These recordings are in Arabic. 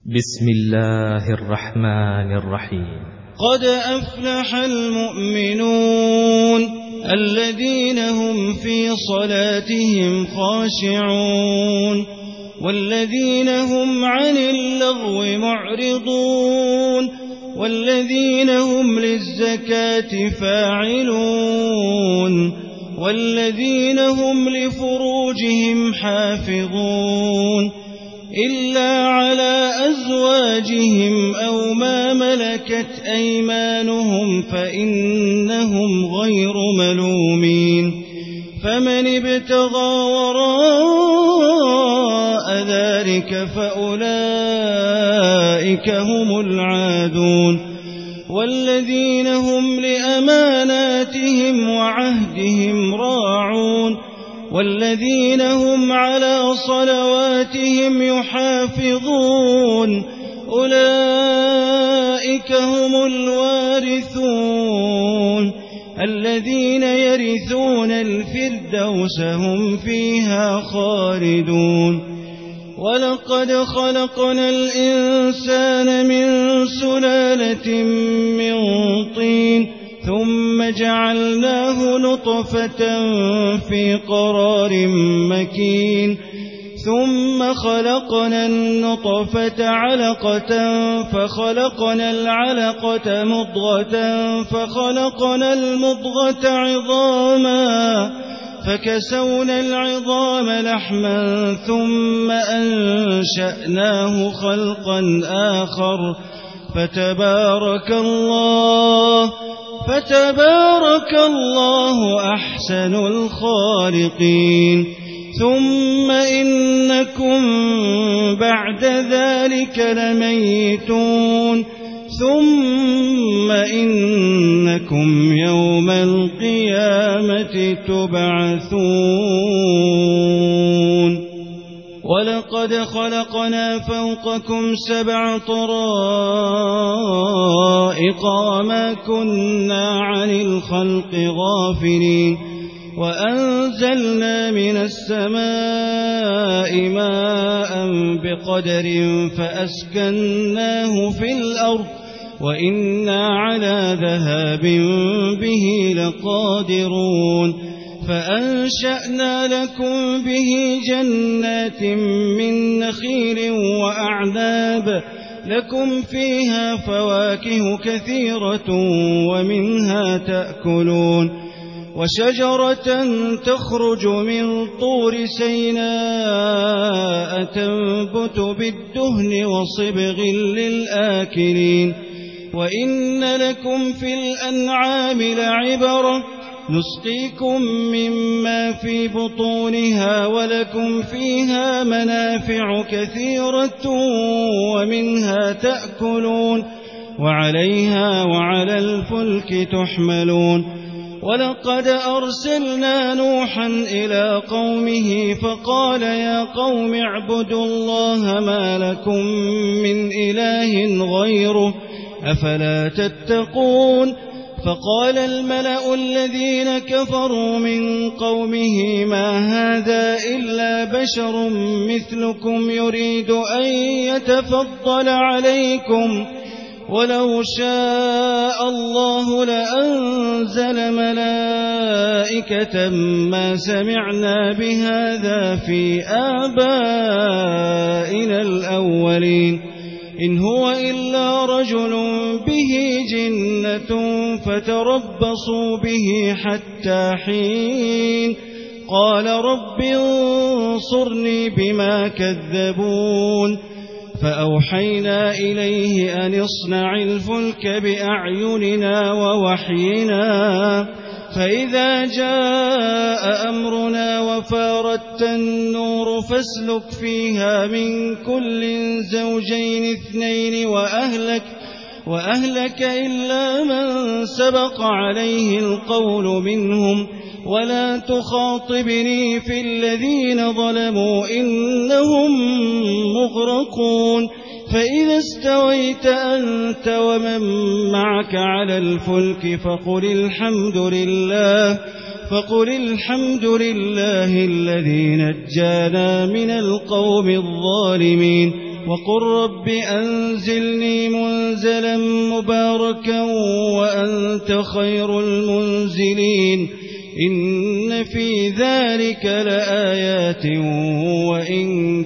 بسم الله الرحمن الرحيم. قد أفلح المؤمنون الذين هم في صلاتهم خاشعون والذين هم عن اللغو معرضون والذين هم للزكاة فاعلون والذين هم لفروجهم حافظون إلا على أزواجهم أو ما ملكت أيمانهم فإنهم غير ملومين فمن ابتغى وراء ذلك فأولئك هم العادون والذين هم لأماناتهم وعهدهم راعون والذين هم على صلواتهم يحافظون أولئك هم الوارثون الذين يرثون الفردوس هم فيها خالدون ولقد خلقنا الإنسان من سلالة من طين ثم جعلناه نطفة في قرار مكين ثم خلقنا النطفة علقة فخلقنا العلقة مضغة فخلقنا المضغة عظاما فكسونا العظام لحما ثم أنشأناه خلقا آخر فتبارك الله أحسن الخالقين ثم إنكم بعد ذلك لميتون ثم إنكم يوم القيامة تبعثون ولقد خلقنا فوقكم 7 طرائق وما كنا عن الخلق غافلين وأنزلنا من السماء ماء بقدر فأسكناه في الأرض وإنا على ذهاب به لقادرون فأنشأنا لكم به جنات من نخيل وأعناب لكم فيها فواكه كثيرة ومنها تأكلون وشجرة تخرج من طور سيناء تنبت بالدهن وصبغ للآكلين وإن لكم في الأنعام لعبرة نسقيكم مما في بطونها ولكم فيها منافع كثيرة ومنها تأكلون وعليها وعلى الفلك تحملون ولقد أرسلنا نوحا إلى قومه فقال يا قوم اعبدوا الله ما لكم من إله غيره أفلا تتقون فقال الملأ الذين كفروا من قومه ما هذا إلا بشر مثلكم يريد أن يتفضل عليكم ولو شاء الله لأنزل ملائكة ما سمعنا بهذا في آبائنا الأولين إن هو إلا رجل به جنة فتربصوا به حتى حين قال رب انصرني بما كذبون فأوحينا إليه أن اصنع الفلك بأعيننا ووحينا فإذا جاء أمرنا وفارت النور فاسلك فيها من كل زوجين 2 وأهلك إلا من سبق عليه القول منهم ولا تخاطبني في الذين ظلموا إنهم مغرقون فإذا استويت أنت ومن معك على الفلك فقل الحمد لله الذي نجانا من القوم الظالمين وقل رب أنزلني منزلا مباركا وأنت خير المنزلين إن في ذلك لآيات وإن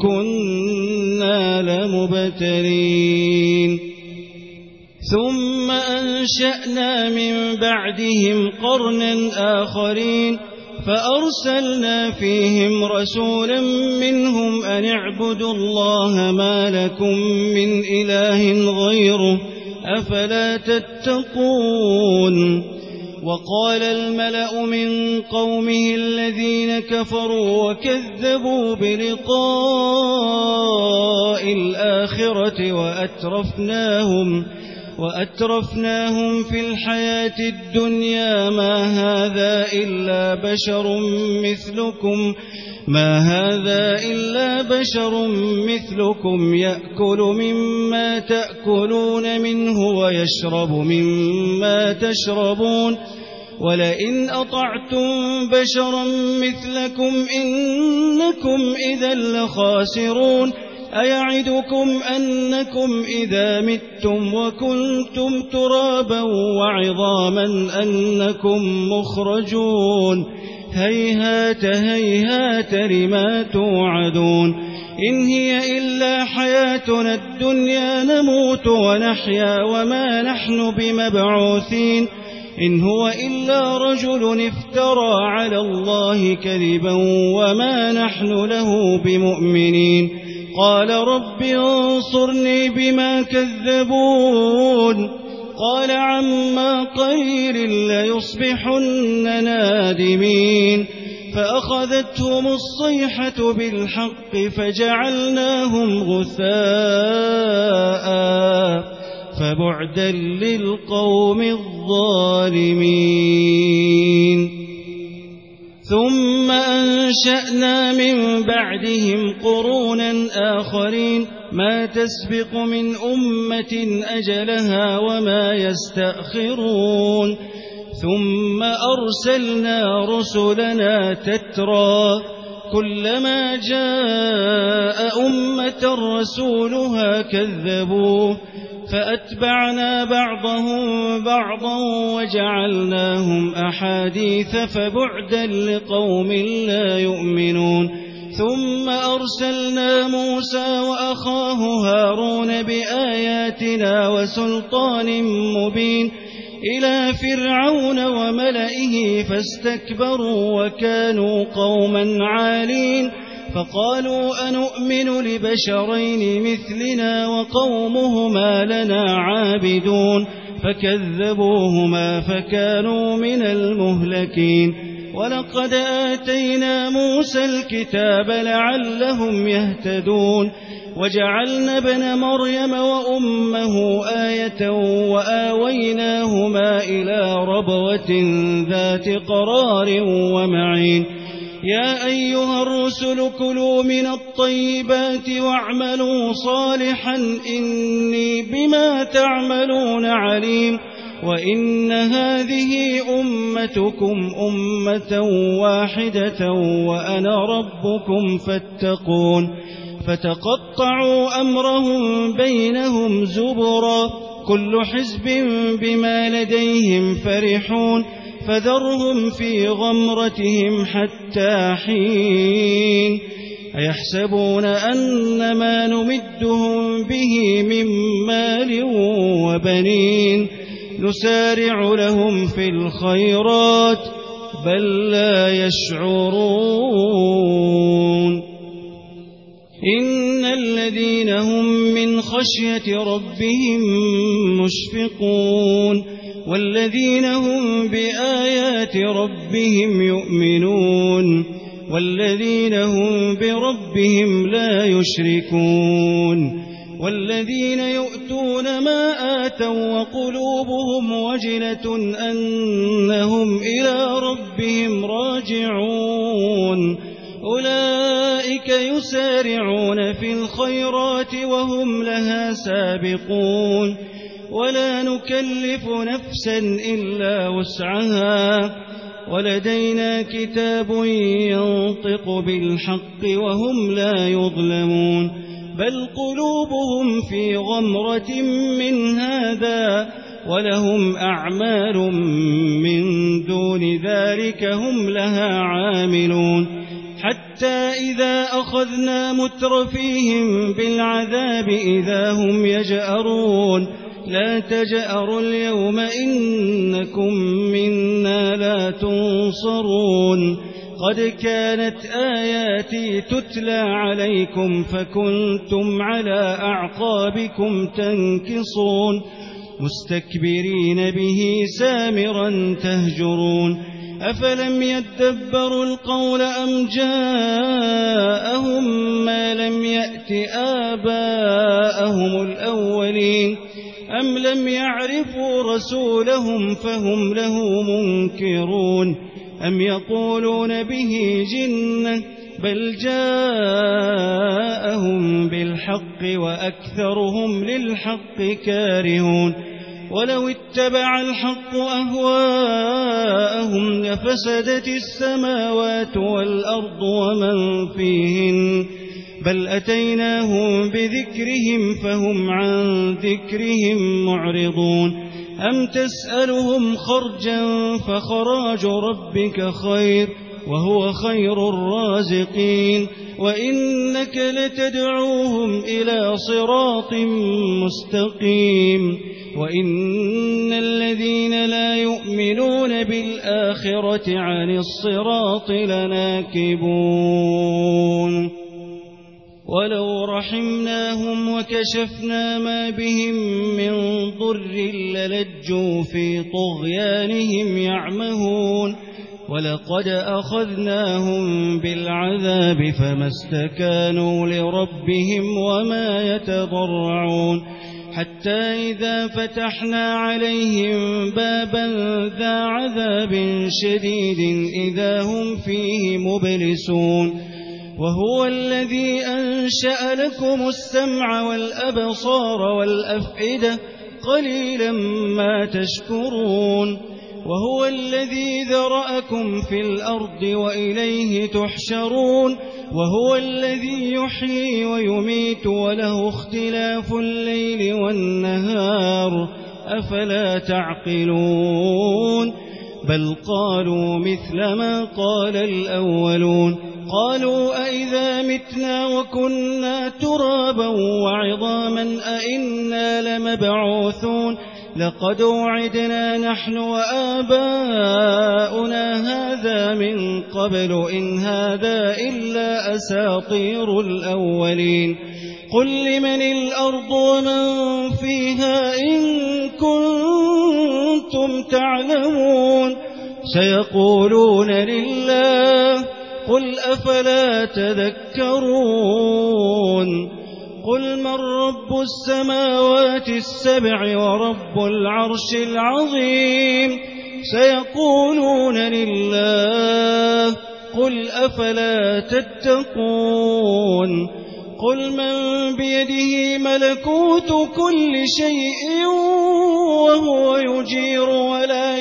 كنا لمبتلين ثم أنشأنا من بعدهم قرنا آخرين فأرسلنا فيهم رسولا منهم أن اعبدوا الله ما لكم من إله غيره أفلا تتقون وقال الملأ من قومه الذين كفروا وكذبوا بلقاء الآخرة وأترفناهم في الحياة الدنيا ما هذا إلا بشر مثلكم يأكل مما تأكلون منه ويشرب مما تشربون ولئن أطعتم بشرا مثلكم إنكم إذا لخاسرون أيعدكم أنكم إذا متم وكنتم ترابا وعظاما أنكم مخرجون هيهات هيهات لما توعدون إن هي إلا حياتنا الدنيا نموت ونحيا وما نحن بمبعوثين إن هو إلا رجل افترى على الله كذبا وما نحن له بمؤمنين قال رب انصرني بما كذبون قال عما قليل ليصبحن نادمين فأخذتهم الصيحة بالحق فجعلناهم غثاء فبعدا للقوم الظالمين ثم أنشأنا من بعدهم قرونا آخرين ما تسبق من أمة أجلها وما يستأخرون ثم أرسلنا رسلنا تترى كلما جاء أمة رسولها كذبوه فأتبعنا بعضهم بعضا وجعلناهم أحاديث فبعدا لقوم لا يؤمنون ثم أرسلنا موسى وأخاه هارون بآياتنا وسلطان مبين إلى فرعون وملئه فاستكبروا وكانوا قوما عالين فقالوا أنؤمن لبشرين مثلنا وقومهما لنا عابدون فكذبوهما فكانوا من المهلكين ولقد آتينا موسى الكتاب لعلهم يهتدون وجعلنا ابن مريم وأمه آية وآويناهما إلى ربوة ذات قرار ومعين يا أيها الرسل كلوا من الطيبات واعملوا صالحا إني بما تعملون عليم وإن هذه أمتكم أمة واحدة وأنا ربكم فاتقون فتقطعوا أمرهم بينهم زبرا كل حزب بما لديهم فرحون فذرهم في غمرتهم حتى حين أيحسبون أن ما نمدهم به من مال وبنين نسارع لهم في الخيرات بل لا يشعرون إن الذين هم من خشية ربهم مشفقون والذين هم بآيات ربهم يؤمنون والذين هم بربهم لا يشركون والذين يؤتون ما آتوا وقلوبهم وجلة أنهم إلى ربهم راجعون أولئك يسارعون في الخيرات وهم لها سابقون ولا نكلف نفسا إلا وسعها ولدينا كتاب ينطق بالحق وهم لا يظلمون بل قلوبهم في غمرة من هذا ولهم أعمال من دون ذلك هم لها عاملون حتى إذا أخذنا مترفيهم بالعذاب إذا هم يجأرون لا تجأروا اليوم إنكم منا لا تنصرون قد كانت آياتي تتلى عليكم فكنتم على أعقابكم تنكصون مستكبرين به سامرا تهجرون أفلم يدبروا القول أم جاءهم ما لم يأت آباءهم الأولين أم لم يعرفوا رسولهم فهم له منكرون أم يقولون به جنة بل جاءهم بالحق وأكثرهم للحق كارهون ولو اتبع الحق أهواءهم لفسدت السماوات والأرض ومن فيهن بل أتيناهم بذكرهم فهم عن ذكرهم معرضون أم تسألهم خرجا فخراج ربك خير وهو خير الرازقين وإنك لتدعوهم إلى صراط مستقيم وإن الذين لا يؤمنون بالآخرة عن الصراط لناكبون ولو رحمناهم وكشفنا ما بهم من ضر للجوا في طغيانهم يعمهون ولقد أخذناهم بالعذاب فما استكانوا لربهم وما يتضرعون حتى إذا فتحنا عليهم بابا ذا عذاب شديد إذا هم فيه مبلسون وهو الذي أنشأ لكم السمع والأبصار والأفئدة قليلا ما تشكرون وهو الذي ذرأكم في الأرض وإليه تحشرون وهو الذي يحيي ويميت وله اختلاف الليل والنهار أفلا تعقلون بل قالوا مثل ما قال الأولون قالوا أئذا متنا وكنا ترابا وعظاما أئنا لمبعوثون لقد وعدنا نحن وآباؤنا هذا من قبل إن هذا إلا أساطير الأولين قل لمن الأرض ومن فيها إن كنتم تعلمون سيقولون لله قل أفلا تذكرون قل من رب السماوات السبع ورب العرش العظيم سيقولون لله قل أفلا تتقون قل من بيده ملكوت كل شيء وهو يجير ولا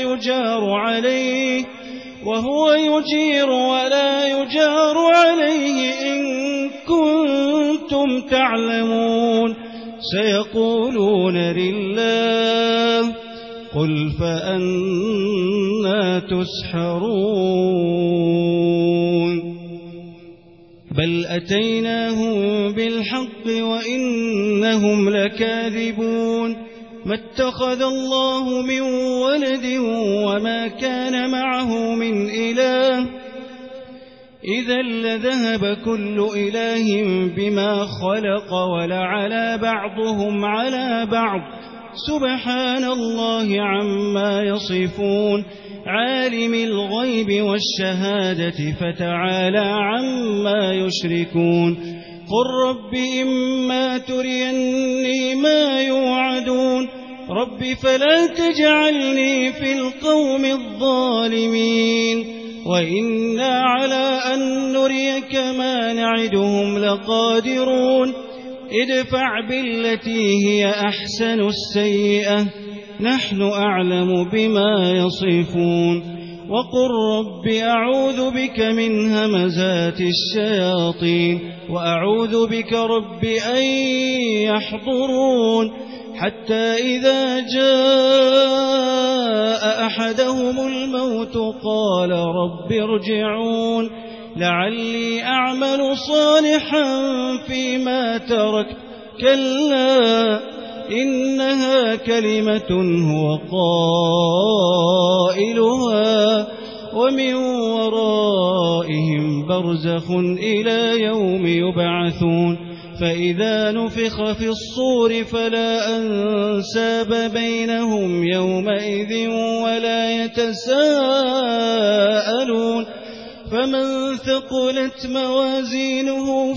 يجار عليه إن كنتم تعلمون سيقولون لله قل فأنى تسحرون بل أتيناهم بالحق وإنهم لكاذبون ما اتخذ الله من ولد وما كان معه من إله إذا لذهب كل إله بما خلق ولعلى بعضهم على بعض سبحان الله عما يصفون عالم الغيب والشهادة فتعالى عما يشركون قل رب إما تريني ما يوعدون رب فلا تجعلني في القوم الظالمين وإنا على أن نريك ما نعدهم لقادرون ادفع بالتي هي أحسن السيئة نحن أعلم بما يصفون وقل رب أعوذ بك من همزات الشياطين وأعوذ بك رب أن يحضرون حتى إذا جاء أحدهم الموت قال رب ارجعون لعلي أعمل صالحا فيما تركت كلا إنها كلمة هو قائلها ومن ورائهم برزخ إلى يوم يبعثون فإذا نفخ في الصور فلا أنساب بينهم يومئذ ولا يتساءلون فمن ثقلت موازينه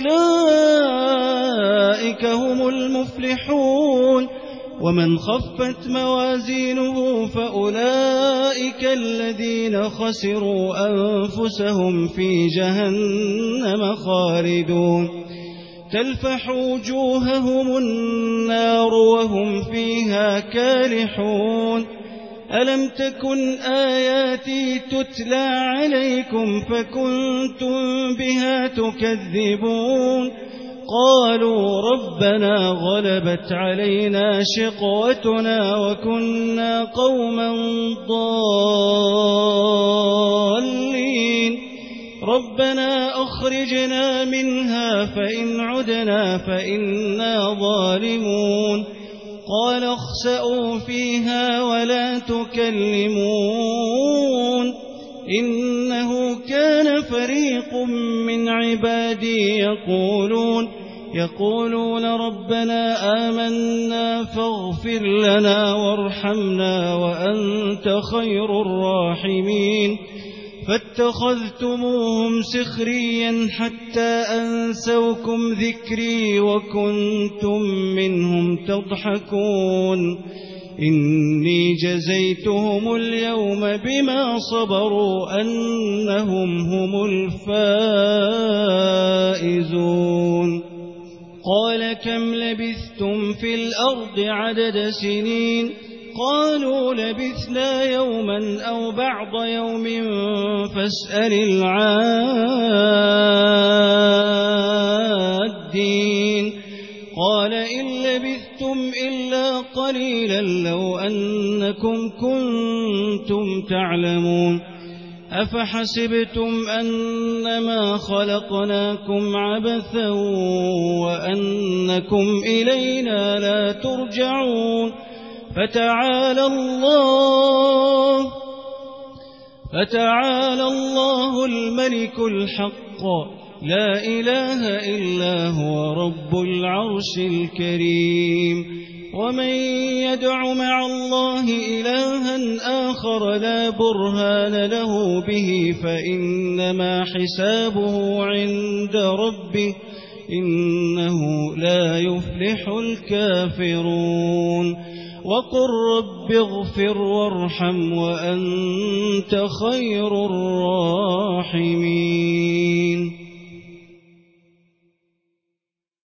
فأولئك هم المفلحون ومن خفت موازينه فأولئك الذين خسروا أنفسهم في جهنم خالدون تلفح وجوههم النار وهم فيها كالحون ألم تكن آياتي تتلى عليكم فكنتم بها تكذبون قالوا ربنا غلبت علينا شقوتنا وكنا قوما ضالين ربنا أخرجنا منها فإن عدنا فإنا ظالمون قال اخسئوا فيها ولا تكلمون إنه كان فريق من عبادي يقولون ربنا آمنا فاغفر لنا وارحمنا وأنت خير الراحمين فاتخذتموهم سخريا حتى أنسوكم ذكري وكنتم منهم تضحكون إني جزيتهم اليوم بما صبروا أنهم هم الفائزون قال كم لبثتم في الأرض عدد سنين قالوا لبثنا يوما أو بعض يوم فاسأل العادين قال إن لبثتم إلا قليلا لو أنكم كنتم تعلمون أفحسبتم أنما خلقناكم عبثا وأنكم إلينا لا ترجعون فتعالى الله الملك الحق لا إله إلا هو رب العرش الكريم ومن يدع مع الله إلها آخر لا برهان له به فإنما حسابه عند ربه إنه لا يفلح الكافرون وقل رب اغفر وارحم وأنت خير الراحمين